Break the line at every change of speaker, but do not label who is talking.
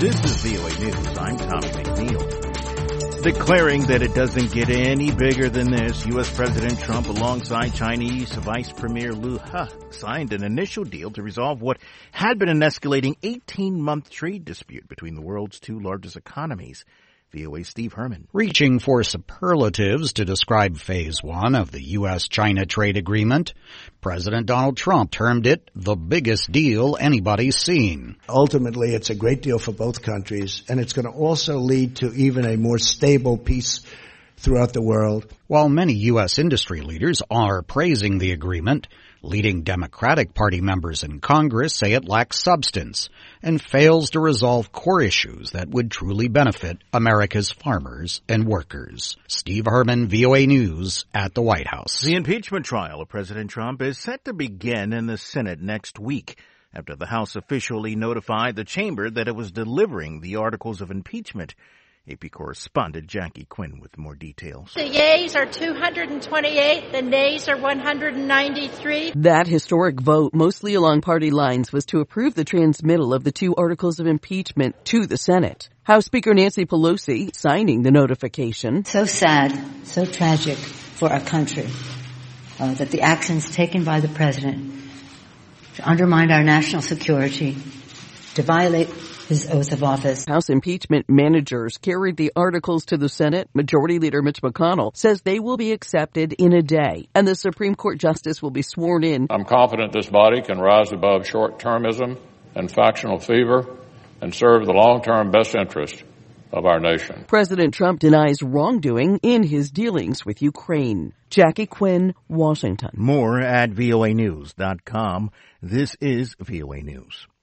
This is VOA News. I'm Tommy McNeil. Declaring that it doesn't get any bigger than this, U.S. President Trump, alongside Chinese Vice Premier Liu He, signed an initial deal to resolve what had been an escalating 18-month trade dispute between the world's two largest economies. VOA's Steve Herman.
Reaching for superlatives to describe Phase 1 of the U.S.-China trade agreement, President Donald Trump termed it the biggest deal anybody's seen.
Ultimately, it's a great deal for both countries, and it's going to also lead to even a more stable peace throughout the world.
While many U.S. industry leaders are praising the agreement, leading Democratic Party members in Congress say it lacks substance and fails to resolve core issues that would truly benefit America's farmers and workers. Steve Herman, VOA News, at the White House.
The impeachment trial of President Trump is set to begin in the Senate next week after the House officially notified the chamber that it was delivering the articles of impeachment. AP correspondent Jackie Quinn with more details.
The yeas are 228, the nays are 193.
That historic vote, mostly along party lines, was to approve the transmittal of the two articles of impeachment to the Senate. House Speaker Nancy Pelosi signing the notification.
So sad, so tragic for our country that the actions taken by the president to undermine our national security, to violate his oath of office.
House impeachment managers carried the articles to the Senate. Majority Leader Mitch McConnell says they will be accepted in a day, and the Supreme Court justice will be sworn in.
I'm confident this body can rise above short-termism and factional fever and serve the long-term best interest of our nation.
President Trump denies wrongdoing in his dealings with Ukraine. Jackie Quinn, Washington.
More at voanews.com. This is VOA News.